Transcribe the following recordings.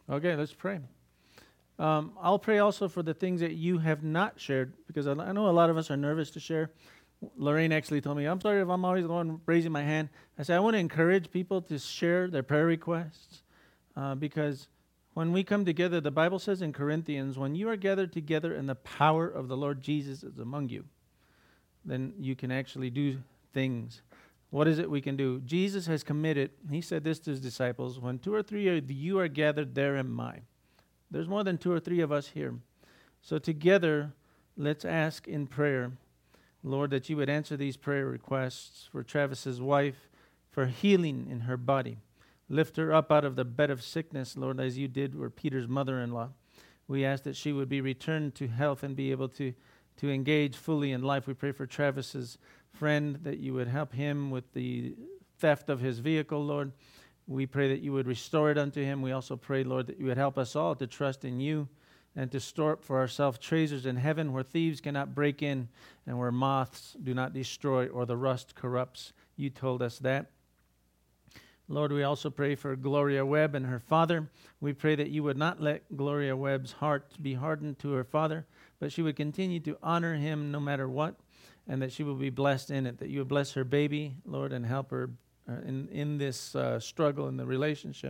Okay, let's pray. I'll pray also for the things that you have not shared, because I know a lot of us are nervous to share. Lorraine actually told me, I'm sorry if I'm always the one raising my hand. I said, I want to encourage people to share their prayer requests, because when we come together, the Bible says in Corinthians, when you are gathered together and the power of the Lord Jesus is among you, then you can actually do things. What is it we can do? Jesus has committed, he said this to his disciples, when 2 or 3 of you are gathered, there am I. There's more than 2 or 3 of us here. So together, let's ask in prayer, Lord, that you would answer these prayer requests for Travis's wife, for healing in her body. Lift her up out of the bed of sickness, Lord, as you did for Peter's mother-in-law. We ask that she would be returned to health and be able to engage fully in life. We pray for Travis's friend, that you would help him with the theft of his vehicle, Lord. We pray that you would restore it unto him. We also pray, Lord, that you would help us all to trust in you and to store up for ourselves treasures in heaven where thieves cannot break in and where moths do not destroy or the rust corrupts. You told us that. Lord, we also pray for Gloria Webb and her father. We pray that you would not let Gloria Webb's heart be hardened to her father, but she would continue to honor him no matter what, and that she will be blessed in it, that you would bless her baby, Lord, and help her in this struggle in the relationship.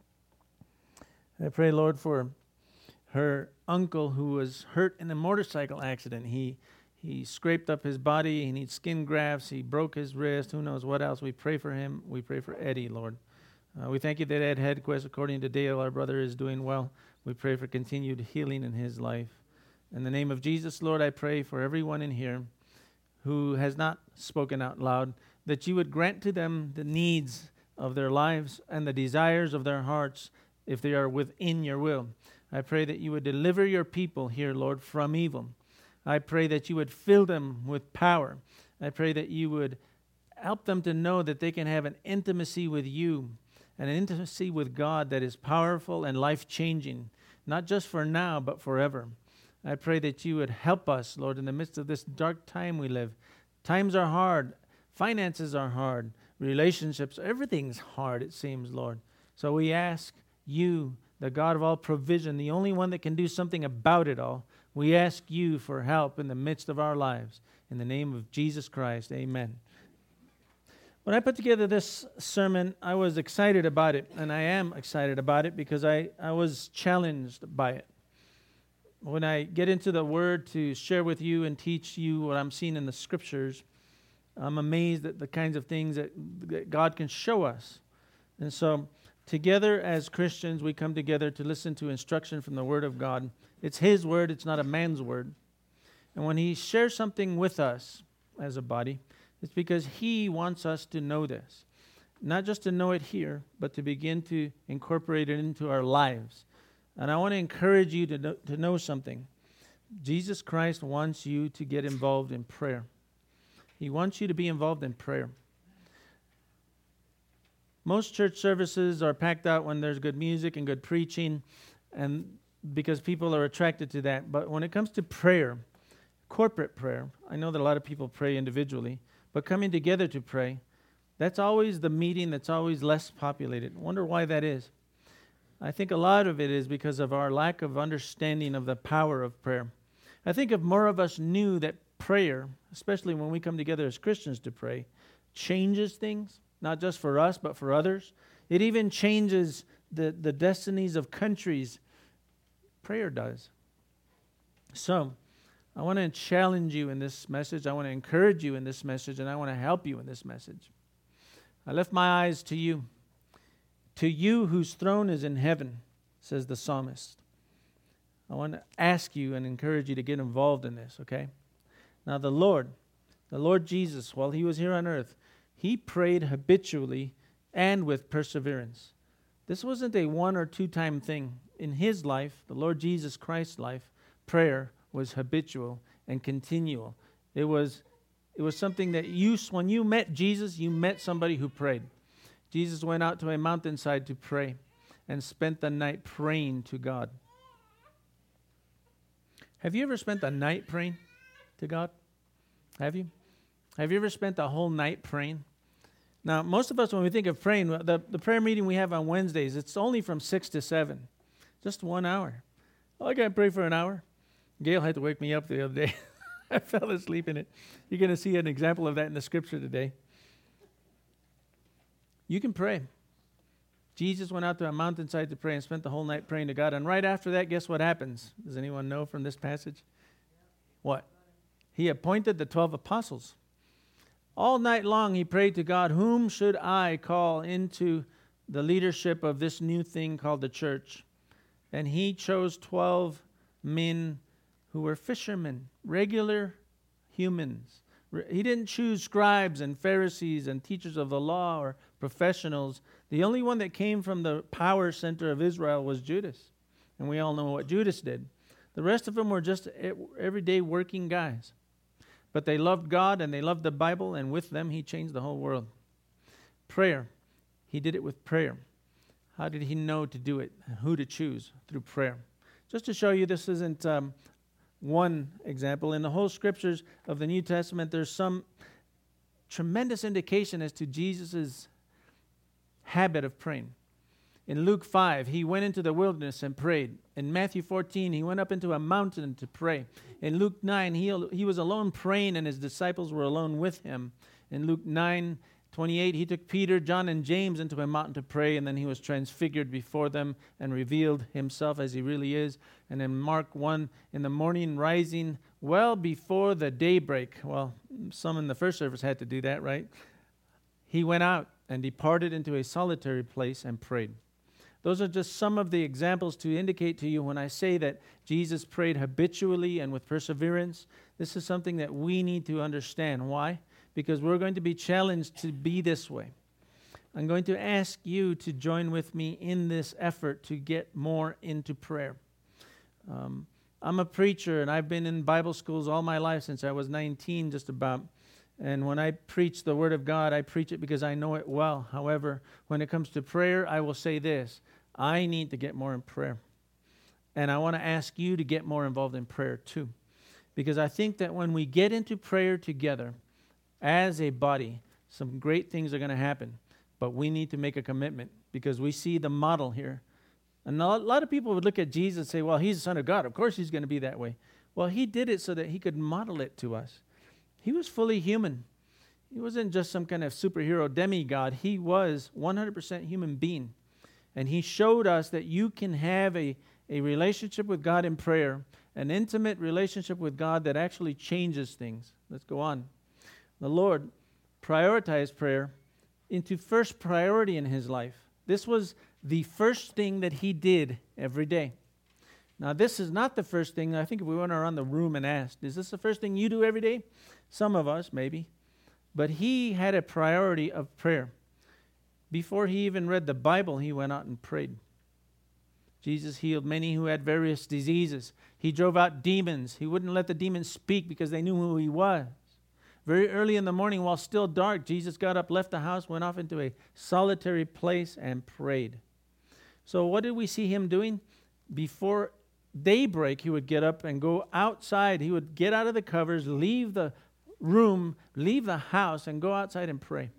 I pray, Lord, for her uncle who was hurt in a motorcycle accident. He scraped up his body. He needs skin grafts. He broke his wrist. Who knows what else. We pray for him. We pray for Eddie, Lord. We thank you that Ed Hedquist, according to Dale, our brother, is doing well. We pray for continued healing in his life. In the name of Jesus, Lord, I pray for everyone in here who has not spoken out loud, that you would grant to them the needs of their lives and the desires of their hearts if they are within your will. I pray that you would deliver your people here, Lord, from evil. I pray that you would fill them with power. I pray that you would help them to know that they can have an intimacy with you and an intimacy with God that is powerful and life-changing, not just for now, but forever. I pray that you would help us, Lord, in the midst of this dark time we live. Times are hard. Finances are hard. Relationships, everything's hard, it seems, Lord. So we ask you, the God of all provision, the only one that can do something about it all, we ask you for help in the midst of our lives. In the name of Jesus Christ, amen. When I put together this sermon, I was excited about it, and I am excited about it because I was challenged by it. When I get into the Word to share with you and teach you what I'm seeing in the Scriptures, I'm amazed at the kinds of things that God can show us. And so, together as Christians, we come together to listen to instruction from the Word of God. It's His Word, it's not a man's word. And when He shares something with us as a body, it's because He wants us to know this. Not just to know it here, but to begin to incorporate it into our lives. And I want to encourage you to know something. Jesus Christ wants you to get involved in prayer. He wants you to be involved in prayer. Most church services are packed out when there's good music and good preaching, and because people are attracted to that. But when it comes to prayer, corporate prayer, I know that a lot of people pray individually, but coming together to pray, that's always the meeting that's always less populated. I wonder why that is. I think a lot of it is because of our lack of understanding of the power of prayer. I think if more of us knew that prayer, especially when we come together as Christians to pray, changes things, not just for us, but for others. It even changes the destinies of countries. Prayer does. So, I want to challenge you in this message. I want to encourage you in this message, and I want to help you in this message. I lift my eyes to you. To you whose throne is in heaven, says the psalmist. I want to ask you and encourage you to get involved in this, okay? Now the Lord Jesus, while He was here on earth, He prayed habitually and with perseverance. This wasn't a 1 or 2 time thing. In His life, the Lord Jesus Christ's life, prayer was habitual and continual. It was something that when you met Jesus, you met somebody who prayed. Jesus went out to a mountainside to pray and spent the night praying to God. Have you ever spent a night praying to God? Have you? Have you ever spent a whole night praying? Now, most of us, when we think of praying, the prayer meeting we have on Wednesdays, it's only from 6 to 7. Just 1 hour. Oh, I can't pray for an hour. Gail had to wake me up the other day. I fell asleep in it. You're going to see an example of that in the scripture today. You can pray. Jesus went out to a mountainside to pray and spent the whole night praying to God. And right after that, guess what happens? Does anyone know from this passage? What? He appointed the 12 apostles. All night long he prayed to God, whom should I call into the leadership of this new thing called the church? And he chose 12 men who were fishermen, regular humans. He didn't choose scribes and Pharisees and teachers of the law or professionals. The only one that came from the power center of Israel was Judas. And we all know what Judas did. The rest of them were just everyday working guys. But they loved God and they loved the Bible, and with them he changed the whole world. Prayer. He did it with prayer. How did he know to do it? Who to choose? Through prayer. Just to show you this isn't one example. In the whole scriptures of the New Testament, there's some tremendous indication as to Jesus' habit of praying. In Luke 5, he went into the wilderness and prayed. In Matthew 14, he went up into a mountain to pray. In Luke 9, he was alone praying, and his disciples were alone with him. In Luke 9:28, he took Peter, John, and James into a mountain to pray, and then he was transfigured before them and revealed himself as he really is. And in Mark 1, in the morning rising well before the daybreak, well, some in the first service had to do that, right? He went out and departed into a solitary place and prayed. Those are just some of the examples to indicate to you when I say that Jesus prayed habitually and with perseverance. This is something that we need to understand. Why? Because we're going to be challenged to be this way. I'm going to ask you to join with me in this effort to get more into prayer. I'm a preacher, and I've been in Bible schools all my life since I was 19, just about. And when I preach the Word of God, I preach it because I know it well. However, when it comes to prayer, I will say this: I need to get more in prayer. And I want to ask you to get more involved in prayer too. Because I think that when we get into prayer together as a body, some great things are going to happen. But we need to make a commitment because we see the model here. And a lot of people would look at Jesus and say, well, he's the Son of God. Of course he's going to be that way. Well, he did it so that he could model it to us. He was fully human. He wasn't just some kind of superhero demigod. He was 100% human being. And he showed us that you can have a relationship with God in prayer, an intimate relationship with God that actually changes things. Let's go on. The Lord prioritized prayer into first priority in his life. This was the first thing that he did every day. Now, this is not the first thing. I think if we went around the room and asked, is this the first thing you do every day? Some of us, maybe. But he had a priority of prayer. Before he even read the Bible, he went out and prayed. Jesus healed many who had various diseases. He drove out demons. He wouldn't let the demons speak because they knew who he was. Very early in the morning, while still dark, Jesus got up, left the house, went off into a solitary place and prayed. So what did we see him doing? Before daybreak, he would get up and go outside. He would get out of the covers, leave the room, leave the house, and go outside and pray.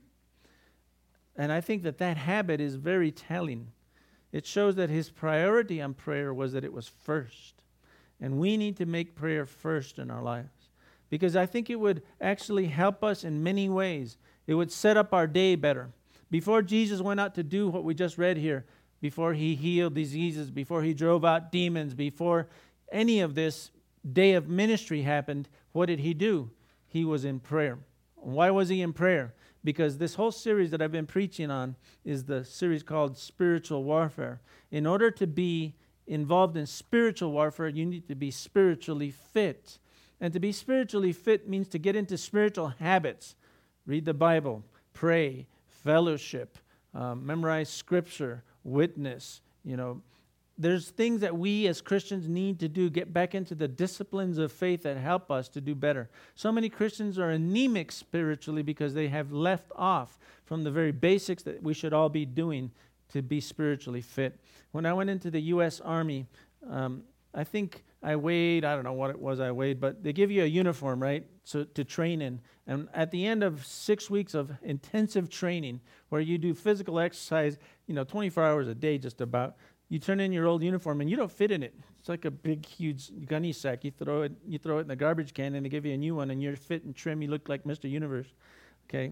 And I think that habit is very telling. It shows that his priority on prayer was that it was first. And we need to make prayer first in our lives. Because I think it would actually help us in many ways. It would set up our day better. Before Jesus went out to do what we just read here, before he healed diseases, before he drove out demons, before any of this day of ministry happened, what did he do? He was in prayer. Why was he in prayer? Because this whole series that I've been preaching on is the series called Spiritual Warfare. In order to be involved in spiritual warfare, you need to be spiritually fit. And to be spiritually fit means to get into spiritual habits. Read the Bible, pray, fellowship, memorize scripture, witness. There's things that we as Christians need to do, get back into the disciplines of faith that help us to do better. So many Christians are anemic spiritually because they have left off from the very basics that we should all be doing to be spiritually fit. When I went into the U.S. Army, I think I weighed, I don't know what it was I weighed, but they give you a uniform, right, so to train in. And at the end of 6 weeks of intensive training, where you do physical exercise, 24 hours a day just about, You turn in your old uniform and you don't fit in it. It's like a big, huge gunny sack. You throw it in the garbage can and they give you a new one and you're fit and trim. You look like Mr. Universe. Okay,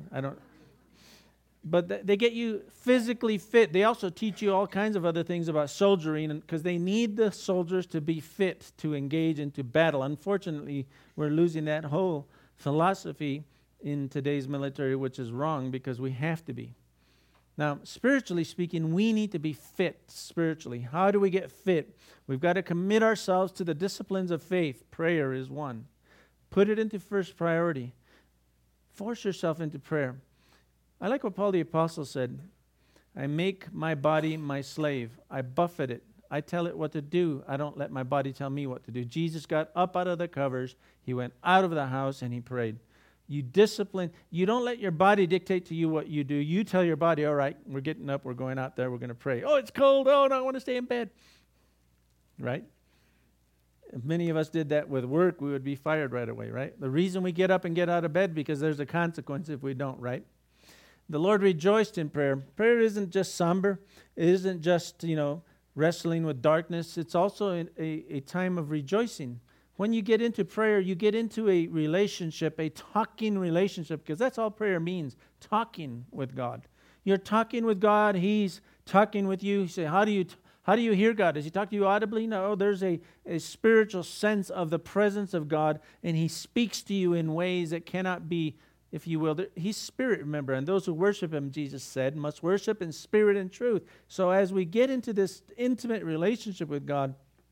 But they get you physically fit. They also teach you all kinds of other things about soldiering because they need the soldiers to be fit to engage into battle. Unfortunately, we're losing that whole philosophy in today's military, which is wrong because we have to be. Now, spiritually speaking, we need to be fit spiritually. How do we get fit? We've got to commit ourselves to the disciplines of faith. Prayer is one. Put it into first priority. Force yourself into prayer. I like what Paul the Apostle said. I make my body my slave. I buffet it. I tell it what to do. I don't let my body tell me what to do. Jesus got up out of the covers. He went out of the house and he prayed. You discipline. You don't let your body dictate to you what you do. You tell your body, all right, we're getting up. We're going out there. We're going to pray. Oh, it's cold. Oh, no, I want to stay in bed. Right? If many of us did that with work, we would be fired right away, right? The reason we get up and get out of bed because there's a consequence if we don't, right? The Lord rejoiced in prayer. Prayer isn't just somber. It isn't just, wrestling with darkness. It's also a time of rejoicing. When you get into prayer, you get into a relationship, a talking relationship, because that's all prayer means, talking with God. You're talking with God. He's talking with you. You say, how do you hear God? Does he talk to you audibly? No, there's a spiritual sense of the presence of God, and he speaks to you in ways that cannot be, if you will. He's spirit, remember, and those who worship him, Jesus said, must worship in spirit and truth. So as we get into this intimate relationship with God,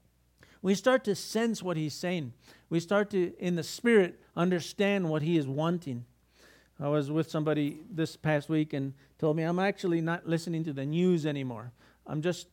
we start to sense what he's saying. We start to, in the spirit, understand what he is wanting. I was with somebody this past week and told me, I'm actually not listening to the news anymore. I'm just,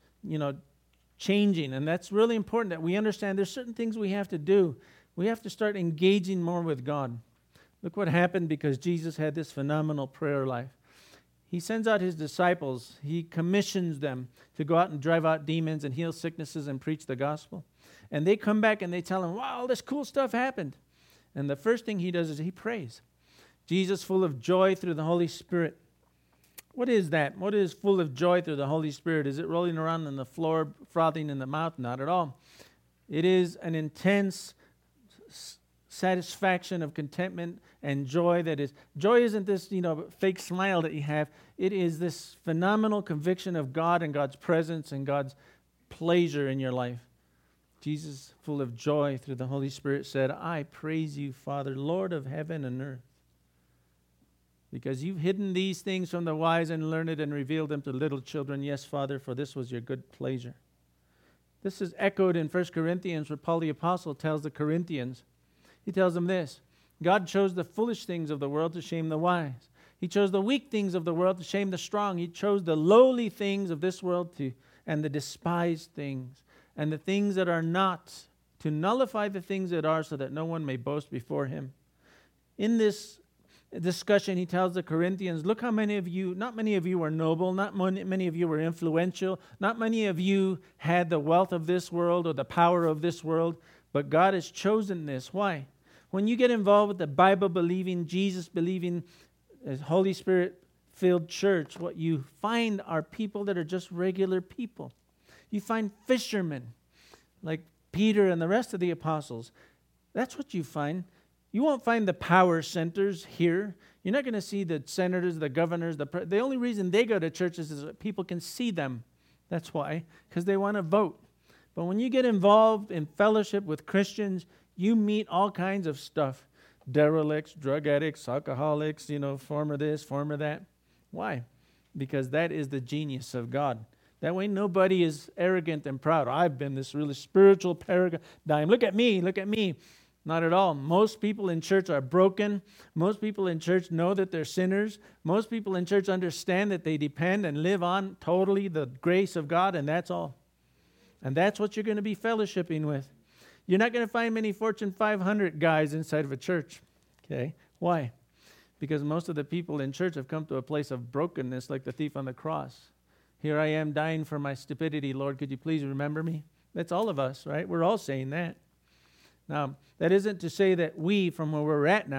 changing. And that's really important that we understand there's certain things we have to do. We have to start engaging more with God. Look what happened because Jesus had this phenomenal prayer life. He sends out his disciples. He commissions them to go out and drive out demons and heal sicknesses and preach the gospel. And they come back and they tell him, wow, all this cool stuff happened. And the first thing he does is he prays. Jesus full of joy through the Holy Spirit. What is that? What is full of joy through the Holy Spirit? Is it rolling around on the floor, frothing in the mouth? Not at all. It is an intense satisfaction of contentment and joy that is, joy isn't this, fake smile that you have. It is this phenomenal conviction of God and God's presence and God's pleasure in your life. Jesus, full of joy through the Holy Spirit, said, I praise you, Father, Lord of heaven and earth, because you've hidden these things from the wise and learned and revealed them to little children. Yes, Father, for this was your good pleasure. This is echoed in 1 Corinthians where Paul the Apostle tells the Corinthians. He tells them this, God chose the foolish things of the world to shame the wise. He chose the weak things of the world to shame the strong. He chose the lowly things of this world and the despised things and the things that are not, to nullify the things that are, so that no one may boast before him. In this discussion, he tells the Corinthians, look how many of you, not many of you were noble, not many of you were influential, not many of you had the wealth of this world or the power of this world, but God has chosen this. Why? When you get involved with the Bible-believing, Jesus-believing, Holy Spirit-filled church, what you find are people that are just regular people. You find fishermen like Peter and the rest of the apostles. That's what you find. You won't find the power centers here. You're not going to see the senators, the governors. The only reason they go to churches is that people can see them. That's why, because they want to vote. But when you get involved in fellowship with Christians, you meet all kinds of stuff. Derelicts, drug addicts, alcoholics, former this, former that. Why? Because that is the genius of God. That way nobody is arrogant and proud. I've been this really spiritual paradigm. Look at me, look at me. Not at all. Most people in church are broken. Most people in church know that they're sinners. Most people in church understand that they depend and live on totally the grace of God, and that's all. And that's what you're going to be fellowshipping with. You're not going to find many Fortune 500 guys inside of a church. Okay? Why? Because most of the people in church have come to a place of brokenness like the thief on the cross. Here I am dying for my stupidity. Lord, could you please remember me? That's all of us, right? We're all saying that. Now, that isn't to say that we, from where we're at now,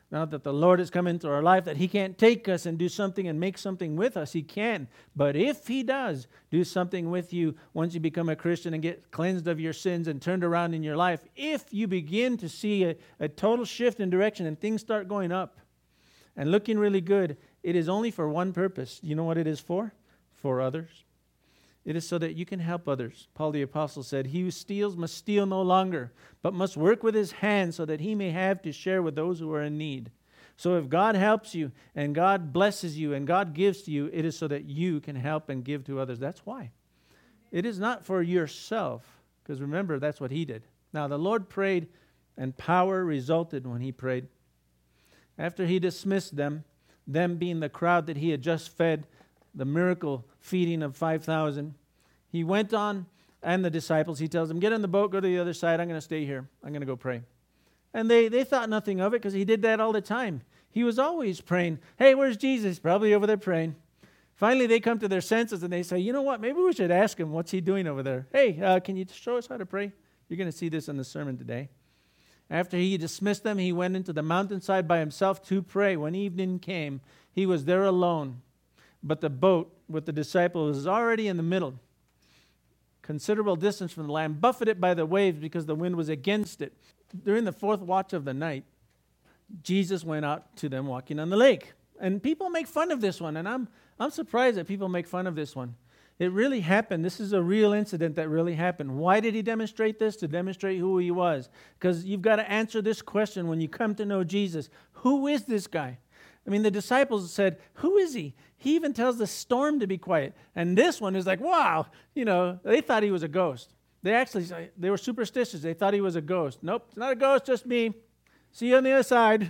Now that the Lord has come into our life, that He can't take us and do something and make something with us. He can. But if He does do something with you once you become a Christian and get cleansed of your sins and turned around in your life, if you begin to see a total shift in direction and things start going up and looking really good, it is only for one purpose. You know what it is for? For others. It is so that you can help others. Paul the Apostle said, "He who steals must steal no longer, but must work with his hands so that he may have to share with those who are in need." So if God helps you and God blesses you and God gives to you, it is so that you can help and give to others. That's why. It is not for yourself, because remember, that's what He did. Now, the Lord prayed, and power resulted when He prayed. After He dismissed them being the crowd that He had just fed, the miracle feeding of 5,000, He went on, and the disciples, He tells them, "Get in the boat, go to the other side. I'm going to stay here. I'm going to go pray." And they thought nothing of it because He did that all the time. He was always praying. "Hey, where's Jesus?" Probably over there praying. Finally, they come to their senses and they say, "You know what? Maybe we should ask Him, what's He doing over there? Hey, can you show us how to pray?" You're going to see this in the sermon today. After He dismissed them, He went into the mountainside by Himself to pray. When evening came, He was there alone. But the boat with the disciples was already in the middle, considerable distance from the land, buffeted by the waves because the wind was against it. During the fourth watch of the night, Jesus went out to them walking on the lake. And people make fun of this one, and I'm surprised that people make fun of this one. It really happened. This is a real incident that really happened. Why did He demonstrate this? To demonstrate who He was. Because you've got to answer this question when you come to know Jesus. Who is this guy? I mean, the disciples said, "Who is He?" He even tells the storm to be quiet. And this one is like, wow, they thought He was a ghost. They were superstitious. They thought He was a ghost. Nope, it's not a ghost, just me. See you on the other side.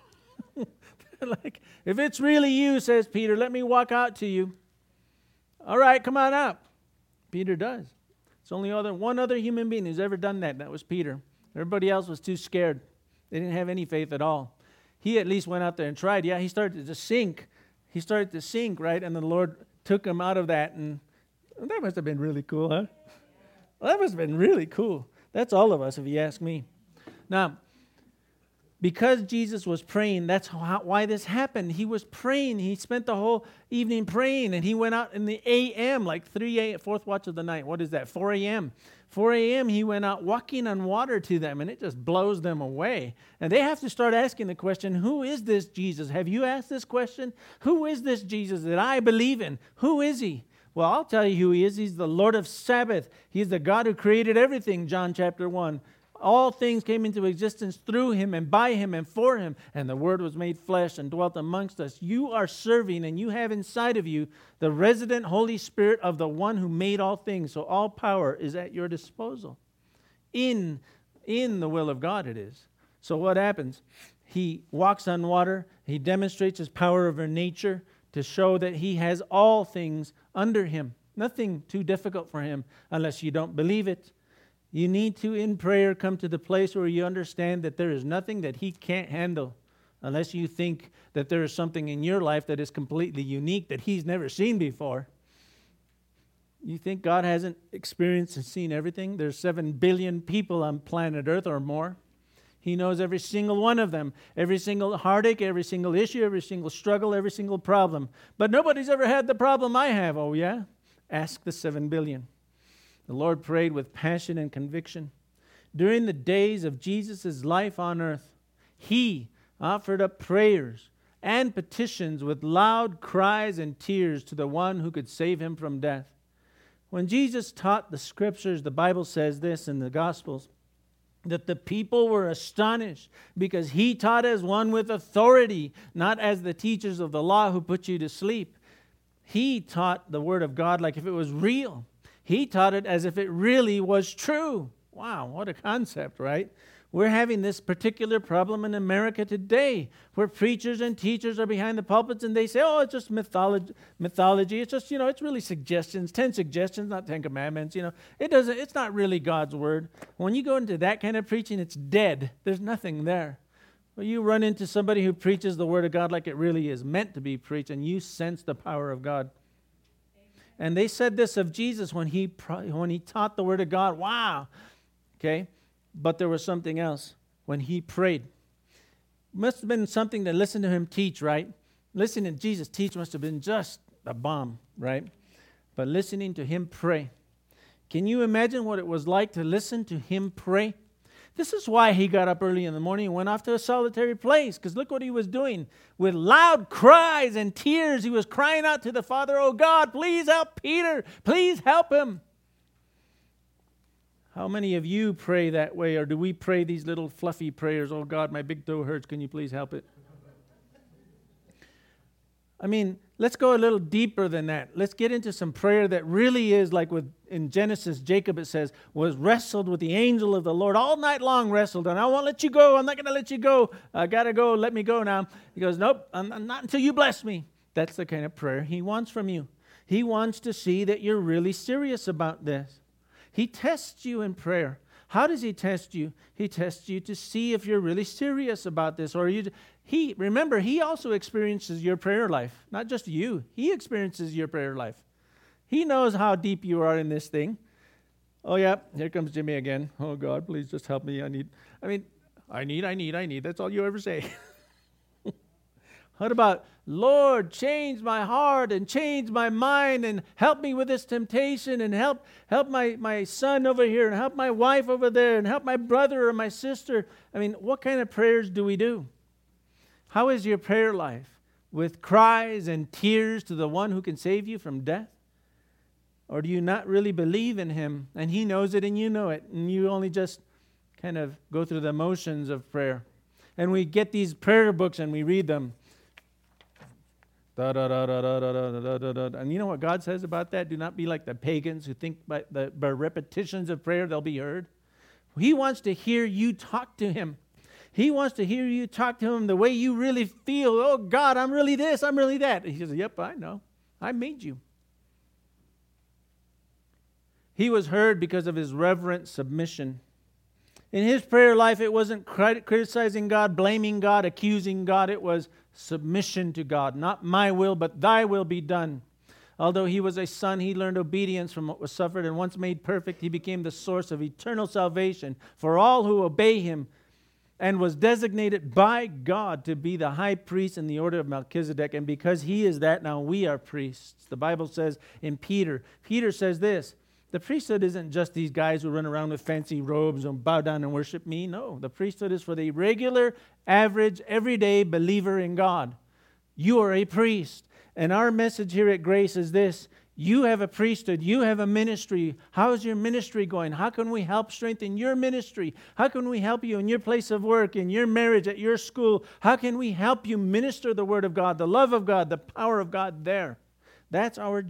Like, "If it's really you," says Peter, "let me walk out to you." "All right, come on up." Peter does. It's only one other human being who's ever done that. That was Peter. Everybody else was too scared. They didn't have any faith at all. He at least went out there and tried. Yeah, he started to sink. Right? And the Lord took him out of that. And that must have been really cool, huh? Well, that must have been really cool. That's all of us, if you ask me. Now, because Jesus was praying, that's why this happened. He was praying. He spent the whole evening praying, and He went out in the a.m., like 3 a.m., fourth watch of the night. What is that? 4 a.m. 4 a.m., He went out walking on water to them, and it just blows them away. And they have to start asking the question, who is this Jesus? Have you asked this question? Who is this Jesus that I believe in? Who is He? Well, I'll tell you who He is. He's the Lord of Sabbath. He's the God who created everything, John chapter 1. All things came into existence through Him and by Him and for Him, and the Word was made flesh and dwelt amongst us. You are serving, and you have inside of you the resident Holy Spirit of the one who made all things. So all power is at your disposal. In the will of God it is. So what happens? He walks on water. He demonstrates His power over nature to show that He has all things under Him. Nothing too difficult for Him unless you don't believe it. You need to, in prayer, come to the place where you understand that there is nothing that He can't handle, unless you think that there is something in your life that is completely unique that He's never seen before. You think God hasn't experienced and seen everything? There's 7 billion people on planet Earth or more. He knows every single one of them, every single heartache, every single issue, every single struggle, every single problem. But nobody's ever had the problem I have. Oh, yeah? Ask the 7 billion. The Lord prayed with passion and conviction. During the days of Jesus' life on earth, He offered up prayers and petitions with loud cries and tears to the one who could save Him from death. When Jesus taught the Scriptures, the Bible says this in the Gospels, that the people were astonished because He taught as one with authority, not as the teachers of the law who put you to sleep. He taught the Word of God like if it was real. He taught it as if it really was true. Wow, what a concept, right? We're having this particular problem in America today where preachers and teachers are behind the pulpits and they say, oh, it's just mythology. It's just, it's really suggestions, 10 suggestions, not 10 commandments. It's not really God's word. When you go into that kind of preaching, it's dead. There's nothing there. Well, you run into somebody who preaches the word of God like it really is meant to be preached, and you sense the power of God. And they said this of Jesus when he taught the word of God. Wow. Okay. But there was something else. When he prayed, Must have been something to listen to him teach, right? Listening to Jesus teach must have been just a bomb, right? But listening to him pray. Can you imagine what it was like to listen to him pray? This is why he got up early in the morning and went off to a solitary place, because look what he was doing. With loud cries and tears, he was crying out to the Father, "Oh God, please help Peter. Please help him." How many of you pray that way, or do we pray these little fluffy prayers? "Oh God, my big toe hurts. Can you please help it?" I mean, let's go a little deeper than that. Let's get into some prayer that really is like in Genesis, Jacob, it says, was wrestled with the angel of the Lord. All night long wrestled, and "I won't let you go. I'm not going to let you go. I got to go. Let me go now." He goes, "Nope, I'm not until you bless me." That's the kind of prayer he wants from you. He wants to see that you're really serious about this. He tests you in prayer. How does he test you? He tests you to see if you're really serious about this. Or remember, he also experiences your prayer life. Not just you. He experiences your prayer life. He knows how deep you are in this thing. "Oh yeah, here comes Jimmy again. Oh God, please just help me. I need. That's all you ever say. What about, "Lord, change my heart and change my mind and help me with this temptation and help my son over here and help my wife over there and help my brother or my sister"? I mean, what kind of prayers do we do? How is your prayer life? With cries and tears to the one who can save you from death? Or do you not really believe in him and he knows it and you know it and you only just kind of go through the motions of prayer? And we get these prayer books and we read them. And you know what God says about that? Do not be like the pagans who think by repetitions of prayer they'll be heard. He wants to hear you talk to him. He wants to hear you talk to him the way you really feel. "Oh God, I'm really this, I'm really that." He says, "Yep, I know. I made you." He was heard because of his reverent submission. In his prayer life, it wasn't criticizing God, blaming God, accusing God. It was submission to God. "Not my will, but thy will be done." Although he was a son, he learned obedience from what was suffered, and once made perfect, he became the source of eternal salvation for all who obey him, and was designated by God to be the high priest in the order of Melchizedek. And because he is that, now we are priests. The Bible says in Peter says this, "The priesthood isn't just these guys who run around with fancy robes and bow down and worship me." No, the priesthood is for the regular, average, everyday believer in God. You are a priest. And our message here at Grace is this: you have a priesthood. You have a ministry. How is your ministry going? How can we help strengthen your ministry? How can we help you in your place of work, in your marriage, at your school? How can we help you minister the Word of God, the love of God, the power of God there? That's our